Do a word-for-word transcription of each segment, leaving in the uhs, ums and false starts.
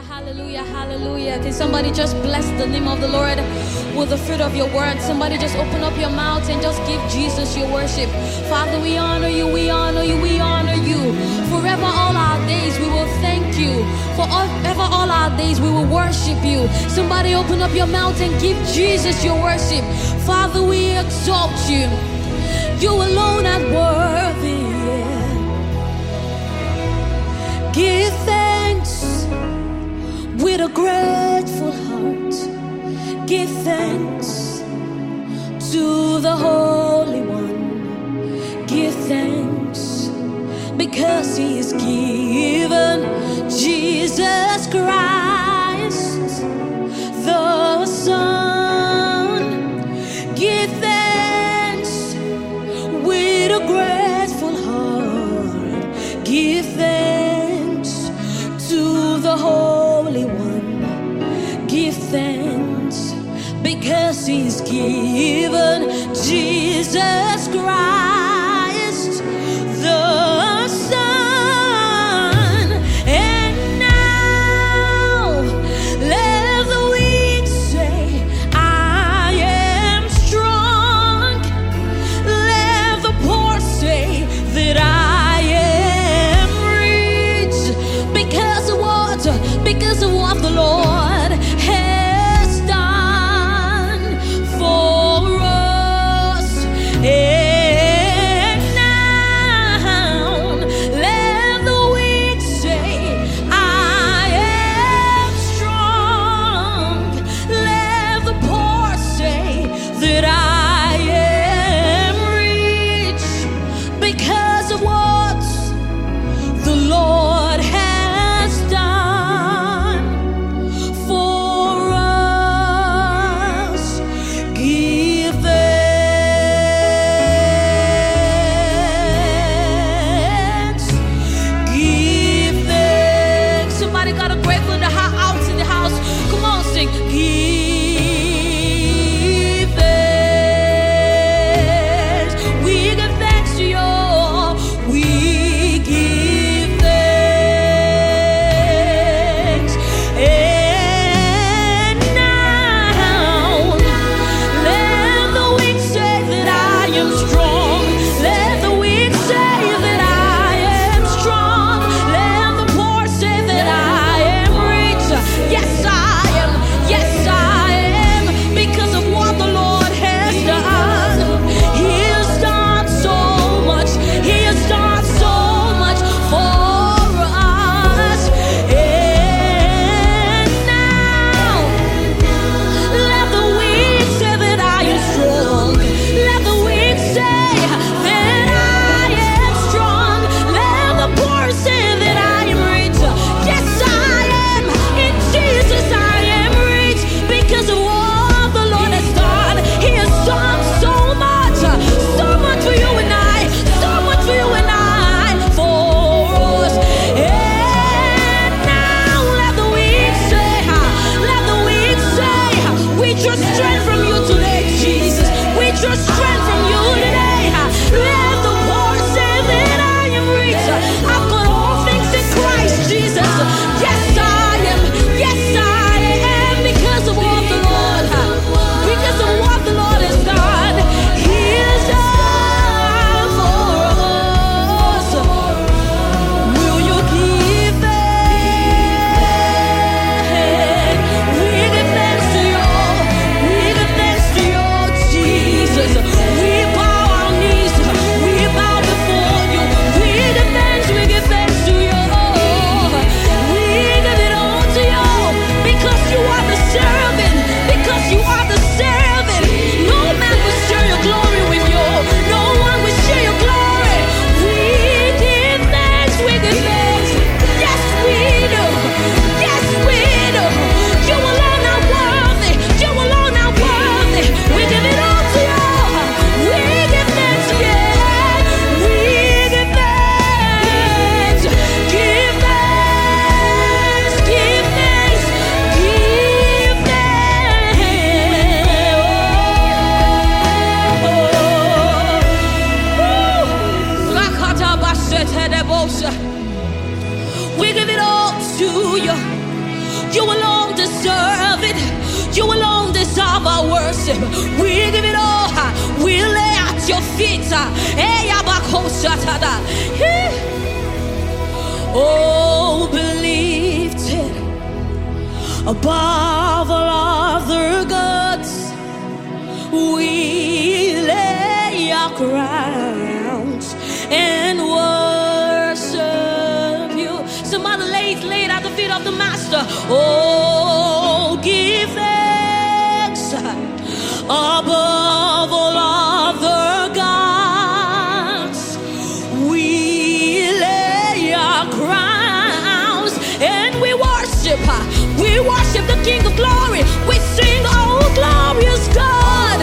hallelujah, hallelujah. Can somebody just bless the name of the Lord with the fruit of your word? Somebody just open up your mouth and just give Jesus your worship. Father, we honor you, we honor you, we honor you. Forever all our days we will thank you. Forever all our days we will worship you. Somebody open up your mouth and give Jesus your worship. Father, we exalt you. You alone are worthy. Give thanks with a grateful heart. Give thanks to the Holy One. Give thanks because He is given Jesus Christ, the Son. Give thanks with a grateful heart. Give thanks to the Holy One. Give thanks because He's given Jesus Christ, the Son. And now let the weak say, I am strong. Let the poor say that I am rich because of what, because of what the Lord has done for us. And now let the weak say, I am strong. Let the poor say that I am rich because of what the Lord has done for us. Give thanks. Give thanks. Somebody got a grateful in the house, out in the house. Come on, sing. Give thanks. We give thanks to you. We give thanks. And now let the weak say that I am strong. Let the weak say that I am strong. Let the poor say that I am rich. Yes, I am. Yes, You alone deserve it. You alone deserve our worship. We give it all. We lay at your feet. Oh, be lifted above all other gods. We lay our crowns and worship you. Somebody lays laid at the feet of the Master. Oh, give thanks above all other gods. We lay our crowns and we worship. We worship the King of Glory. We sing, oh glorious God.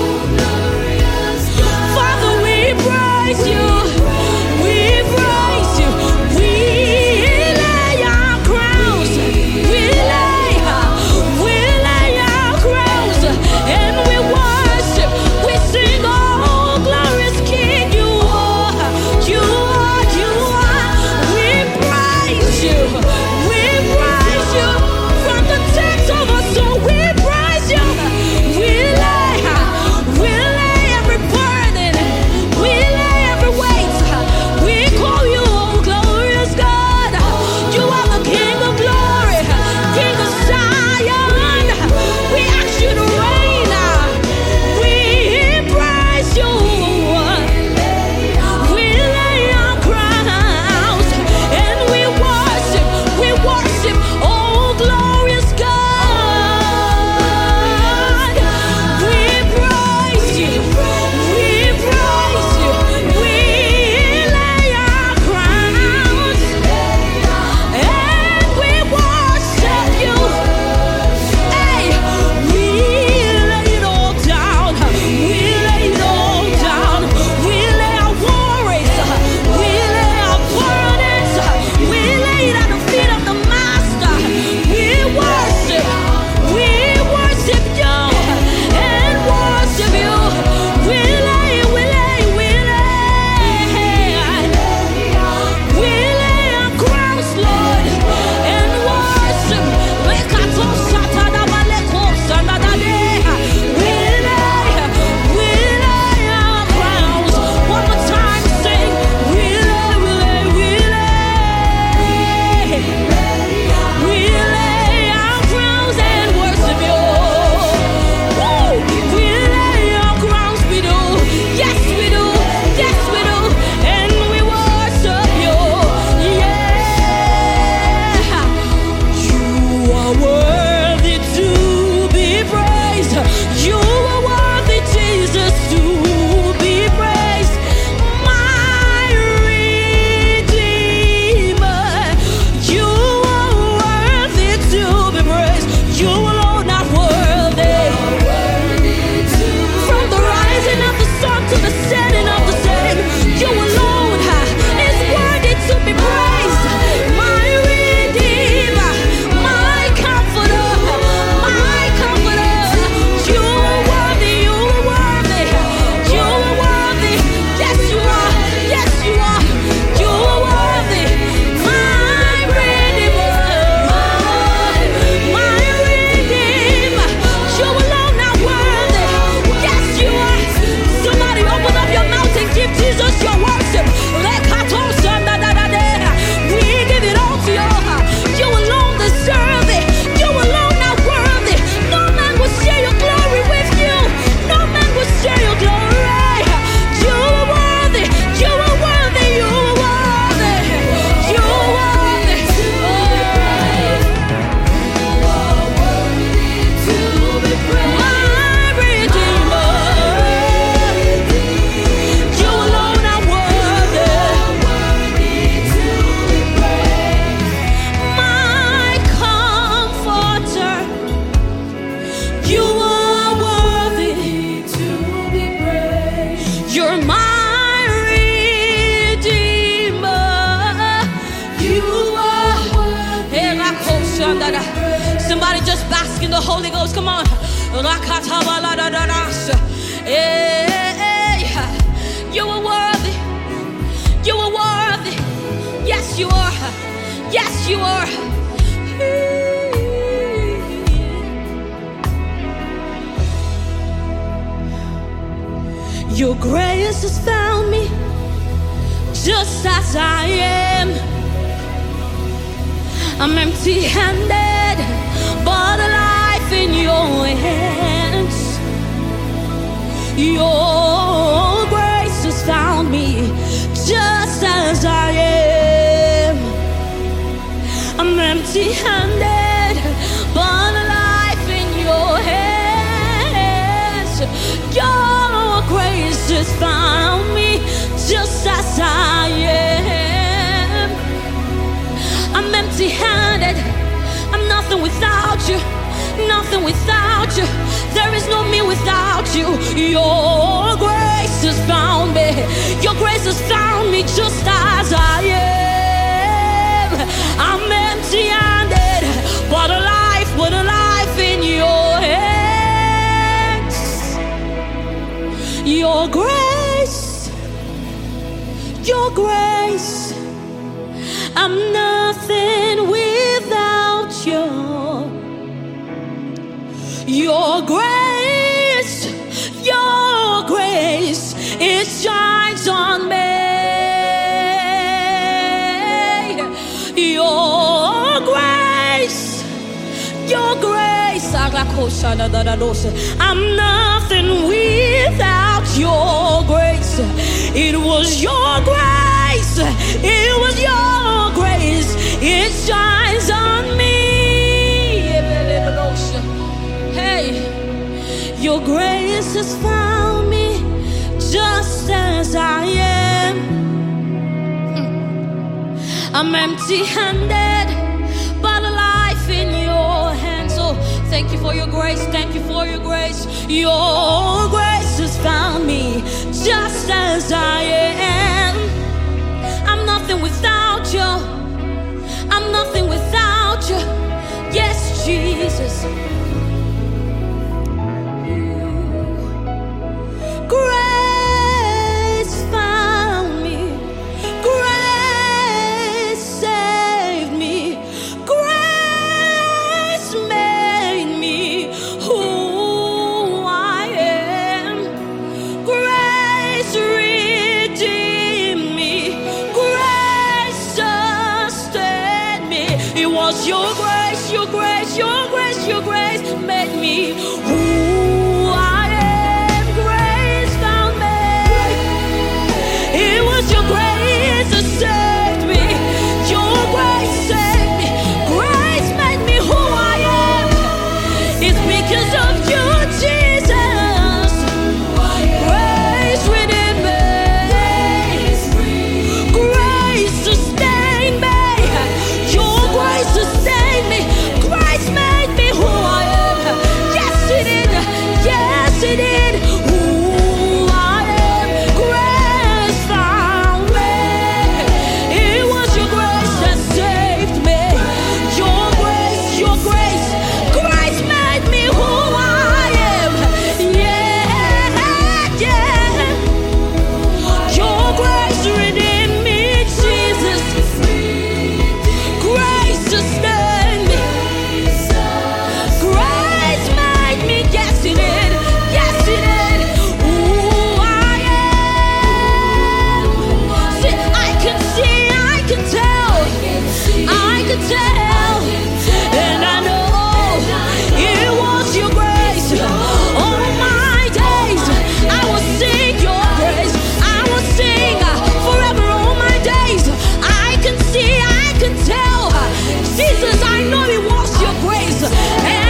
Father, we praise you. We praise you. We lay our crowns. We lay, we lay our crowns and we worship. We sing, oh glorious King, you are, you are, you are. We praise you. We praise you from the depths of our soul. We praise you. We lay, we lay every burden. We lay every weight. We call you, oh glorious God. You are the King of glory, King of Zion. We ask you to reign. We praise you. We lay our crowns and we worship. We worship, oh glorious God. We praise you. We praise you. We lay our crowns and we worship you. Hey, we lay it all down. We lay it all down. We lay our worries. We lay our burdens. We lay it at the feet of the Master. We worship. We worship you and worship you. We lay, we lay, we lay. We lay our crowns, Lord, and worship. We lay, we lay our crowns. One more time, sing. We lay, we lay, we lay. We lay our crowns and worship you. Woo! We lay our crowns, we do. Yes, we do. Yes, we do. And we worship you. Yeah. You are worthy to be praised. You are worthy, Jesus, to be praised. My Redeemer. You are worthy to be praised. You alone are worthy. From the rising of the sun to the setting of the same, you alone is worthy to be praised. My Redeemer, my Comforter, my Comforter. You are worthy, you are worthy, you are worthy. Yes, you are, yes, you are. You are worthy, my Redeemer, my Redeemer. You alone are worthy. Yes, you are. Somebody open up your mouth and give Jesus your worship. We give it all to you. You alone deserve it. You alone are worthy. No man will share your glory with you. No man will share your glory. You are worthy. You are worthy. You are worthy. You are worthy. My Redeemer. You alone are worthy. My Comforter. You are worthy to be praised. You're my Redeemer. You are worthy. Somebody just bask in the Holy Ghost. Come on. Hey, you are worthy. You are worthy. Yes, you are. Yes, you are. Your grace has found me just as I am. I'm empty-handed, but alive in your hands. Your grace has found me just as I am. I'm empty-handed, but alive in your hands. Your grace has found me just as I am. I'm empty-handed, I'm nothing without you, nothing without you. There is no me without you. Your grace has found me, your grace has found me just as I am. I'm empty-handed, but alive, but alive in your hands. Your grace, your grace, I'm nothing without you. Your grace, your grace, it shines on me. Your grace, your grace, I'm nothing without your grace. It was your grace, it was your grace, it shines on me. Hey, your grace has found me just as I am. I'm empty-handed, but alive in your hands. Oh, thank you for your grace, thank you for your grace. Your grace has found me just as I am. I'm nothing without you, I'm nothing without you. Yes, Jesus. Grace found me, grace saved me, grace made me who I am, grace redeemed me, grace sustained me. It was your grace, your grace, your grace, your grace made me who I am. Grace found me. It was your grace that saved me. Your grace saved me. Grace made me who I am. It's because of you, Jesus. Grace redeemed me. Grace sustained me. Your grace sustained me. Grace made me who I am. Yes, it did. Yes, it did. Who I am. Grace found me. It was your grace that saved me. Your grace, your grace. Grace made me who I am. Yeah, yeah. Your grace redeemed me, Jesus. Grace sustained me. Grace made me, yes it did, yes it did. Who I am. See, I can see, I can tell, I can tell, and I know it was your grace. All my days I will sing your grace, I will sing forever all my days. I can see, I can tell, Jesus, I know it was your grace. And